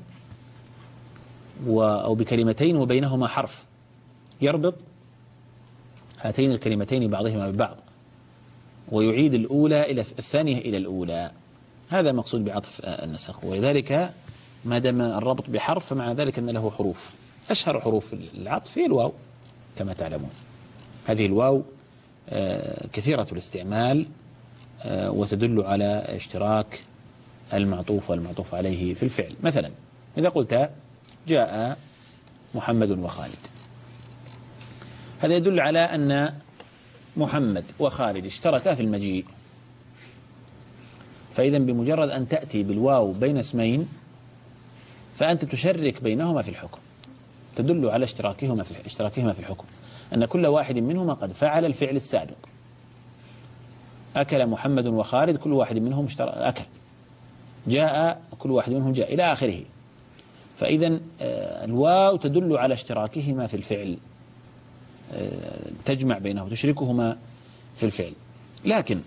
أو بكلمتين وبينهما حرف يربط هاتين الكلمتين بعضهما ببعض، ويعيد الأولى إلى الثانية إلى الأولى. هذا مقصود بعطف النسق، ولذلك ما دام الربط بحرف فمعنى ذلك أن له حروف. أشهر حروف العطف هي الواو كما تعلمون. هذه الواو كثيرة الاستعمال وتدل على اشتراك المعطوف والمعطوف عليه في الفعل. مثلا إذا قلت جاء محمد وخالد، هذا يدل على أن محمد وخالد اشتركا في المجيء، فإذا بمجرد أن تأتي بالواو بين اسمين فأنت تشرك بينهما في الحكم، تدل على اشتراكهما في اشتراكهما في الحكم، أن كل واحد منهما قد فعل الفعل السابق. أكل محمد وخالد، كل واحد منهم اشترك أكل. جاء، كل واحد منهم جاء، إلى آخره. فإذا الواو تدل على اشتراكهما في الفعل، تجمع بينهما، تشركهما في الفعل. لكن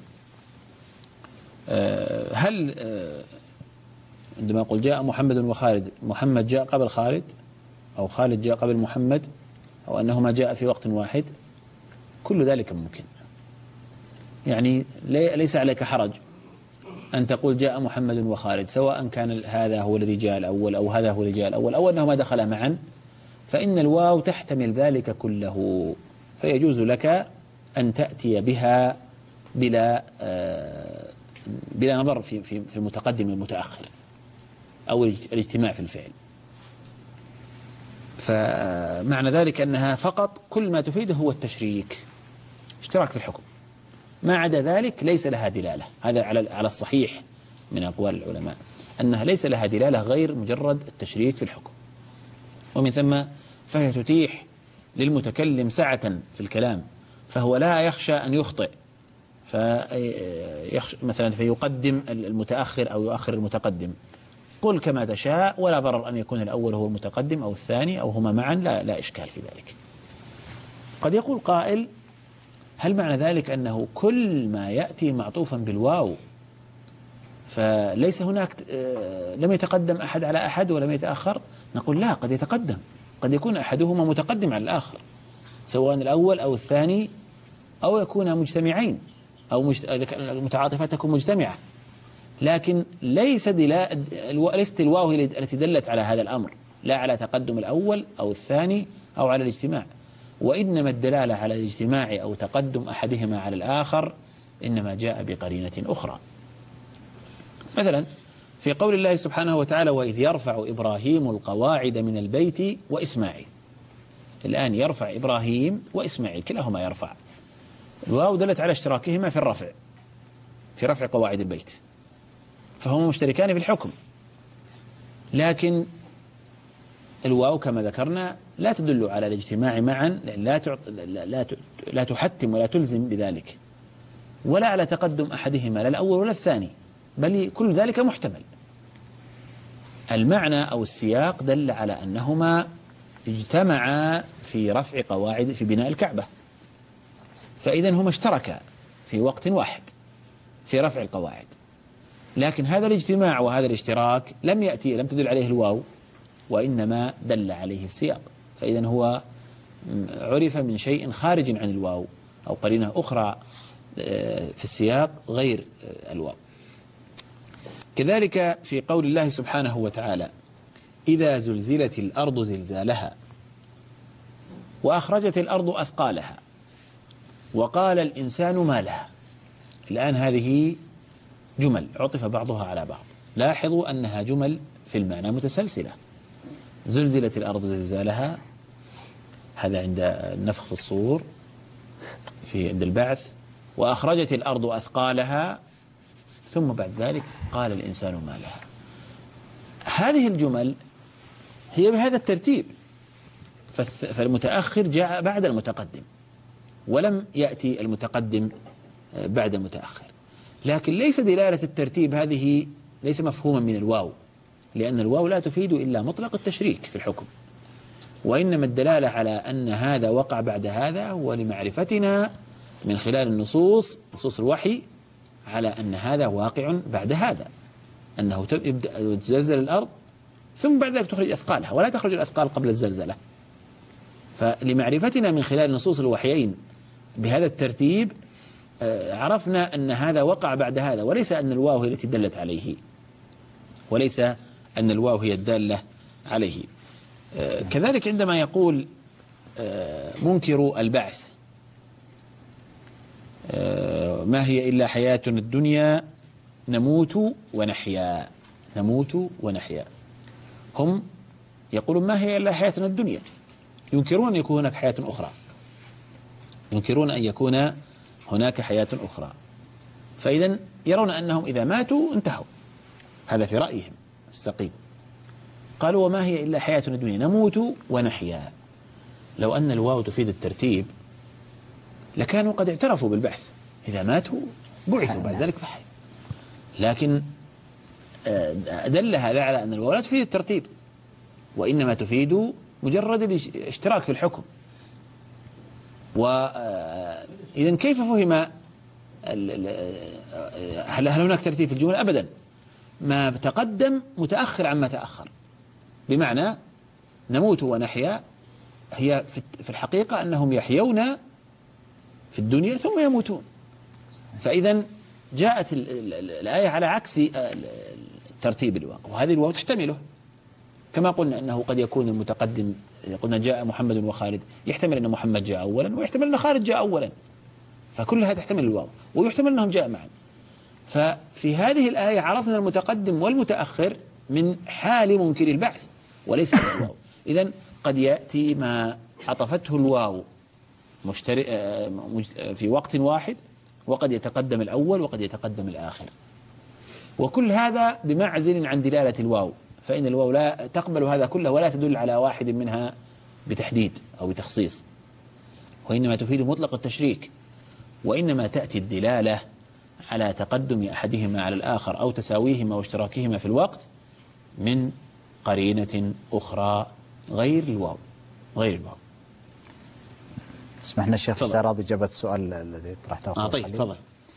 هل عندما أقول جاء محمد وخالد، محمد جاء قبل خالد أو خالد جاء قبل محمد أو أنهما جاء في وقت واحد؟ كل ذلك ممكن، يعني ليس عليك حرج أن تقول جاء محمد وخالد، سواء كان هذا هو الذي جاء الأول أو هذا هو الذي جاء الأول أو أنهما دخلا معا، فإن الواو تحتمل ذلك كله، فيجوز لك أن تأتي بها بلا بلا نظر في في في المتقدم والمتأخر أو الاجتماع في الفعل. فمعنى ذلك أنها فقط كل ما تفيده هو التشريك، اشتراك في الحكم، ما عدا ذلك ليس لها دلالة. هذا على على الصحيح من أقوال العلماء، أنها ليس لها دلالة غير مجرد التشريك في الحكم، ومن ثم فهي تتيح للمتكلم سعة في الكلام، فهو لا يخشى أن يخطئ فيخش مثلا فيقدم المتأخر أو يؤخر المتقدم. قل كما تشاء ولا ضرر أن يكون الأول هو المتقدم أو الثاني أو هما معا، لا, لا إشكال في ذلك. قد يقول قائل: هل معنى ذلك أنه كل ما يأتي معطوفا بالواو فليس هناك لم يتقدم أحد على أحد ولم يتأخر؟ نقول لا، قد يتقدم، قد يكون أحدهما متقدم على الآخر سواء الأول أو الثاني، أو يكون مجتمعين أو مجت... متعاطفات تكون مجتمعة، لكن ليس دلا... ليست الواو هي التي دلت على هذا الأمر، لا على تقدم الأول أو الثاني أو على الاجتماع، وإنما الدلالة على الاجتماع أو تقدم أحدهما على الآخر إنما جاء بقرينة أخرى. مثلا في قول الله سبحانه وتعالى: وإذ يرفع إبراهيم القواعد من البيت وإسماعيل. الآن يرفع إبراهيم وإسماعيل كلاهما يرفع، الواو دلت على اشتراكهما في الرفع، في رفع قواعد البيت، فهما مشتركان في الحكم، لكن الواو كما ذكرنا لا تدل على الاجتماع معا، لأن لا تعط... لا لا تحتم ولا تلزم بذلك، ولا على تقدم أحدهما لا الأول ولا الثاني، بل كل ذلك محتمل. المعنى أو السياق دل على أنهما اجتمعا في رفع قواعد في بناء الكعبة، فإذا هما اشتركا في وقت واحد في رفع القواعد، لكن هذا الاجتماع وهذا الاشتراك لم يأتي لم تدل عليه الواو، وإنما دل عليه السياق، فإذا هو عرف من شيء خارج عن الواو أو قرينة أخرى في السياق غير الواو. كذلك في قول الله سبحانه وتعالى: إذا زلزلت الأرض زلزالها وأخرجت الأرض أثقالها وقال الإنسان ما لها. الآن هذه جمل عطف بعضها على بعض، لاحظوا أنها جمل في المعنى متسلسلة. زلزلت الأرض زلزالها، هذا عند النفخ في الصور في عند البعث، وأخرجت الأرض أثقالها، ثم بعد ذلك قال الإنسان ما لها. هذه الجمل هي بهذا الترتيب، فالمتأخر جاء بعد المتقدم ولم يأتي المتقدم بعد المتأخر، لكن ليس دلالة الترتيب هذه ليس مفهوما من الواو، لأن الواو لا تفيد إلا مطلق التشريك في الحكم، وإنما الدلالة على أن هذا وقع بعد هذا، ولمعرفتنا من خلال النصوص نصوص الوحي على أن هذا واقع بعد هذا، أنه يبدأ تزلزل الأرض ثم بعد ذلك تخرج أثقالها، ولا تخرج الأثقال قبل الزلزلة. فلمعرفتنا من خلال نصوص الوحيين بهذا الترتيب عرفنا أن هذا وقع بعد هذا، وليس أن الواو هي التي دلت عليه، وليس أن الواو هي الدالة عليه. كذلك عندما يقول منكر البعث: ما هي إلا حياتنا الدنيا نموت ونحيا، نموت ونحيا، هم يقولون ما هي إلا حياتنا الدنيا، ينكرون أن يكون هناك حياة أخرى، ينكرون أن يكون هناك حياة أخرى، فإذا يرون أنهم إذا ماتوا انتهوا، هذا في رأيهم السقيم. قالوا: وما هي إلا حياتنا الدنيا نموت ونحيا. لو أن الواو تفيد الترتيب لكانوا قد اعترفوا بالبعث، إذا ماتوا بعثوا بعد ذلك فحي، لكن دل هذا على أن الواو لا تفيد الترتيب، وإنما تفيد مجرد الاشتراك في الحكم. وإذن كيف فهم هل هناك ترتيب في الجمل؟ أبدا، ما تقدم متأخر عما تأخر، بمعنى نموت ونحيا هي في الحقيقة أنهم يحيون في الدنيا ثم يموتون، فإذا جاءت الآية على عكس ترتيب الواقع، وهذه الواو تحتمله، كما قلنا أنه قد يكون المتقدم، قلنا جاء محمد وخالد، يحتمل أن محمد جاء أولا ويحتمل أن خالد جاء أولا، فكلها تحتمل الواو، ويحتمل أنهم جاء معا. ففي هذه الآية عرفنا المتقدم والمتأخر من حال منكر البعث وليس من الواو. إذن قد يأتي ما عطفته الواو مشترك في وقت واحد، وقد يتقدم الأول وقد يتقدم الآخر، وكل هذا بمعزل عن دلالة الواو، فإن الواو لا تقبل هذا كله ولا تدل على واحد منها بتحديد أو بتخصيص، وإنما تفيد مطلق التشريك. وإنما تأتي الدلالة على تقدم أحدهما على الآخر أو تساويهما واشتراكهما في الوقت من قرينة أخرى غير الواو غير الواو. اسمحنا الشيخ فسار راضي إجابة السؤال الذي طرحته. آه طيب تفضل.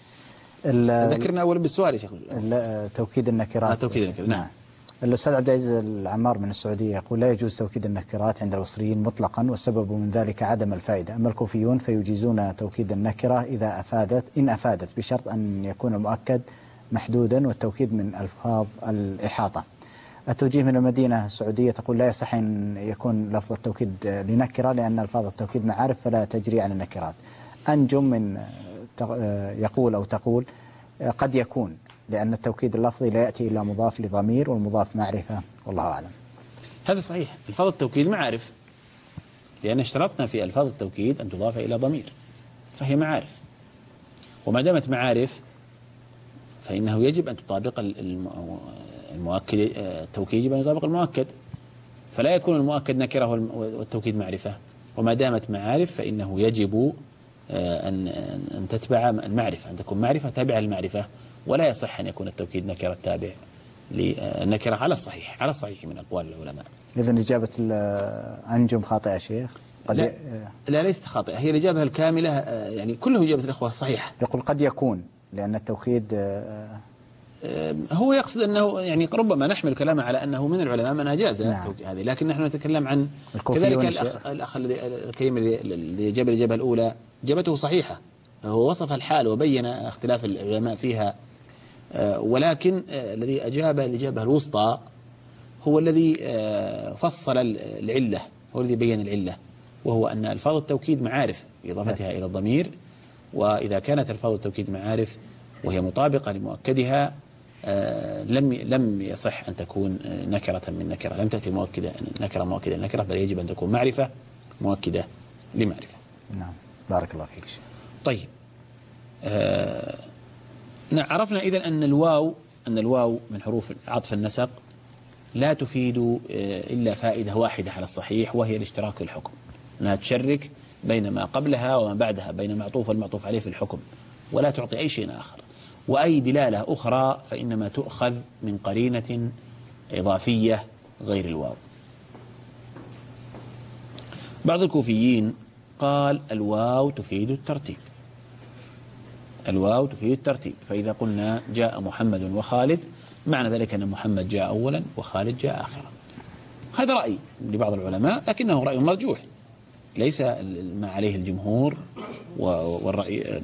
ال- ذكرنا أول بالسؤال يا شيخ. ال- توكيد النكرات. آه توكيد النكرات نعم. الأستاذ عبد العزيز العمار من السعودية يقول لا يجوز توكيد النكرات عند البصريين مطلقا، والسبب من ذلك عدم الفائدة. أما الكوفيون فيجيزون توكيد النكرة إذا أفادت إن أفادت بشرط أن يكون المؤكد محدودا، والتوكيد من ألفاظ الإحاطة. التوجيه من المدينة السعودية تقول لا يصح أن يكون لفظ التوكيد لنكرة لأن ألفاظ التوكيد معارف فلا تجري على النكرات. أنجم من يقول أو تقول قد يكون لأن التوكيد اللفظي لا يأتي إلا مضاف لضمير والمضاف معرفة، والله أعلم. هذا صحيح، ألفاظ التوكيد معارف لأن اشترطنا في ألفاظ التوكيد أن تضاف إلى ضمير فهي معارف، وما دامت معارف فإنه يجب أن تطابق المؤكد التوكيد، يجب أن يطابق المؤكد، فلا يكون المؤكد نكرة والتوكيد معرفة. وما دامت معارف فإنه يجب أن أن تتبع المعرفة، أن تكون معرفة تابعة للمعرفة، ولا يصح أن يكون التوكيد نكرة تابع للنكرة على الصحيح على الصحيح من أقوال العلماء. إذن إجابة أنجم خاطئة شيخ؟ قد لا, لا ليست خاطئة، هي الإجابة الكاملة، يعني كله إجابة الأخوة صحيحة. يقول قد يكون لأن التوكيد هو يقصد أنه يعني ربما نحمل كلامه على أنه من العلماء من أجاز نعم. هذه، لكن نحن نتكلم عن كذلك الأخ, الأخ الكريم اللي جاب الإجابة الأولى إجابته صحيحة، هو وصف الحال وبين اختلاف العلماء فيها، ولكن الذي أجاب الإجابة الوسطى هو الذي فصل العلة، هو الذي بين العلة، وهو أن ألفاظ التوكيد معارف بإضافتها إلى الضمير، وإذا كانت ألفاظ التوكيد معارف وهي مطابقة لمؤكدها لم لم يصح أن تكون نكرة من نكرة، لم تأتي مؤكدة نكرة مؤكدة لنكرة، بل يجب أن تكون معرفة مؤكدة لمعرفة. نعم بارك الله فيك. طيب آه عرفنا إذن أن الواو أن الواو من حروف عطف النسق لا تفيد إلا فائدة واحدة على الصحيح، وهي الاشتراك في الحكم، أنها تشرك بين ما قبلها وما بعدها، بين المعطوف والمعطوف عليه في الحكم، ولا تعطي أي شيء آخر. وأي دلالة أخرى فإنما تؤخذ من قرينة إضافية غير الواو. بعض الكوفيين قال الواو تفيد الترتيب، الواو تفيد الترتيب، فإذا قلنا جاء محمد وخالد معنى ذلك أن محمد جاء أولا وخالد جاء آخرا. هذا رأي لبعض العلماء لكنه رأي مرجوح، ليس ما عليه الجمهور، والرأي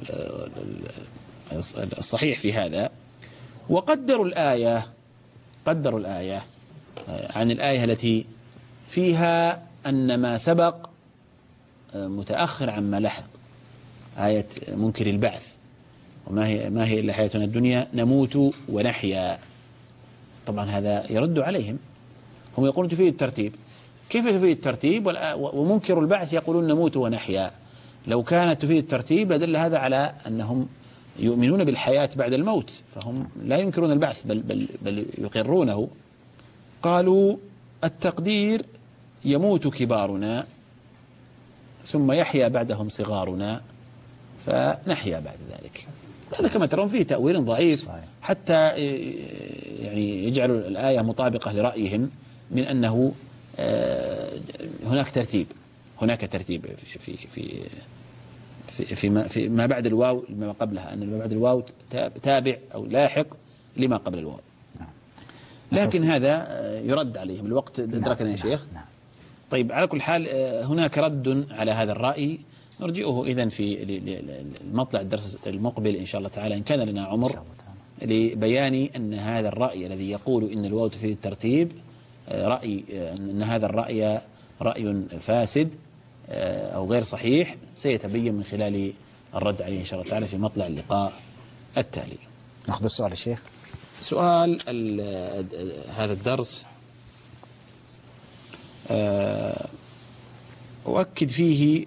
الصحيح في هذا. وقدروا الآية قدروا الآية عن الآية التي فيها أن ما سبق متأخر عما لحق، آية منكر البعث، وما هي ما هي إلا حياتنا الدنيا نموت ونحيا. طبعا هذا يرد عليهم، هم يقولون تفيد الترتيب. كيف تفيد الترتيب ومنكر البعث يقولون نموت ونحيا؟ لو كانت تفيد الترتيب لدل هذا على أنهم يؤمنون بالحياة بعد الموت، فهم لا ينكرون البعث بل, بل, بل يقرونه. قالوا التقدير يموت كبارنا ثم يحيا بعدهم صغارنا فنحيا بعد ذلك. هذا كما ترون فيه تأويل ضعيف حتى يعني يجعل الآية مطابقة لرأيهم من أنه هناك ترتيب هناك ترتيب في في في في, في, ما, في ما بعد الواو ما قبلها، أن ما بعد الواو تابع أو لاحق لما قبل الواو. لكن هذا يرد عليهم. الوقت أدركنا يا شيخ. طيب على كل حال هناك رد على هذا الرأي نرجئه إذن في المطلع الدرس المقبل إن شاء الله تعالى إن كان لنا عمر، لبيان أن هذا الرأي الذي يقول إن الواو تفيد الترتيب رأي أن هذا الرأي رأي فاسد أو غير صحيح سيتبين من خلال الرد عليه إن شاء الله تعالى في مطلع اللقاء التالي. نأخذ السؤال الشيخ. سؤال هذا الدرس أؤكد فيه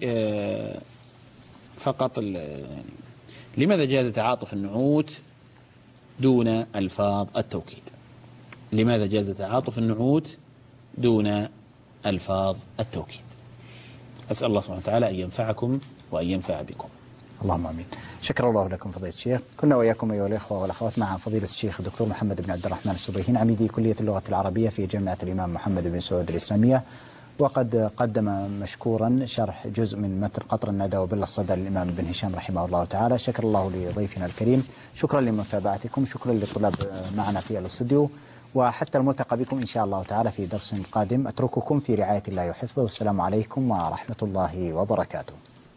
فقط يعني لماذا جاز تعاطف النعوت دون ألفاظ التوكيد؟ لماذا جاز تعاطف النعوت دون ألفاظ التوكيد؟ أسأل الله سبحانه وتعالى أن ينفعكم وأن ينفع بكم. اللهم امين. شكر الله لكم فضيلة الشيخ. كنا واياكم ايها الاخوه والاخوات مع فضيلة الشيخ الدكتور محمد بن عبد الرحمن السبيهين عميدي كلية اللغة العربية في جامعة الامام محمد بن سعود الاسلامية، وقد قدم مشكورا شرح جزء من متن قطر الندى وبل الصدى للامام ابن هشام رحمه الله تعالى. شكر الله لضيفنا الكريم، شكرا لمتابعتكم، شكرا للطلاب معنا في الاستوديو، وحتى الملتقى بكم ان شاء الله تعالى في درس قادم. اترككم في رعاية الله وحفظه، والسلام عليكم ورحمة الله وبركاته.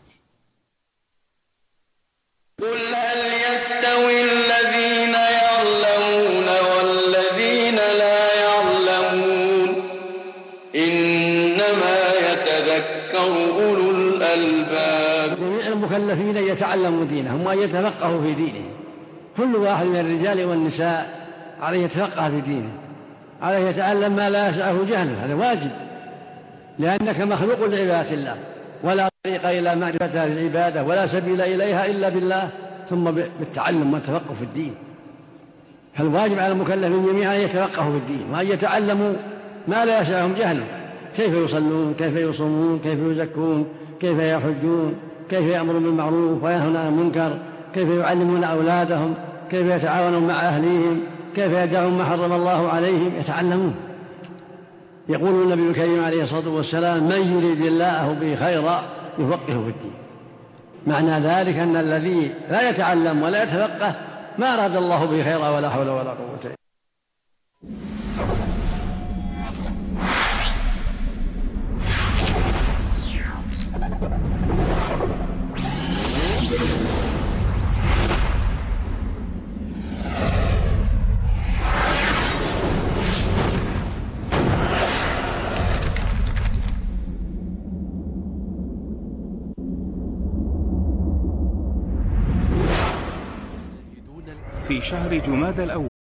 قل هل يستوي الذين يعلمون والذين لا يعلمون إنما يتذكر أولو الألباب. جميع المكلفين يتعلموا دينهم وأن يتفقهوا في دينهم. كل واحد من الرجال والنساء عليه يتفقه في دينه، عليه يتعلم ما لا يسعه جهله، هذا واجب، لأنك مخلوق لعبادة الله، ولا طريق إلى معرفة العبادة ولا سبيل إليها إلا بالله، ثم بالتعلم والتفقه في الدين. فالواجب على المكلفين جميعا أن يتفقهوا في الدين وأن يتعلموا ما لا يسعهم جهله، كيف يصلون، كيف يصومون، كيف يزكون، كيف يحجون، كيف يأمرون بالمعروف وينهون عن المنكر، كيف يعلمون أولادهم، كيف يتعاونون مع أهليهم، كيف يدعون ما حرم الله عليهم، يتعلمون. يقول النبي الكريم عليه الصلاة والسلام: من يريد الله به خيرا يفقهه في الدين. معنى ذلك أن الذي لا يتعلم ولا يتفقه ما أراد الله به خيرا ولا حول ولا قوة إلا بالله. في شهر جمادى الأول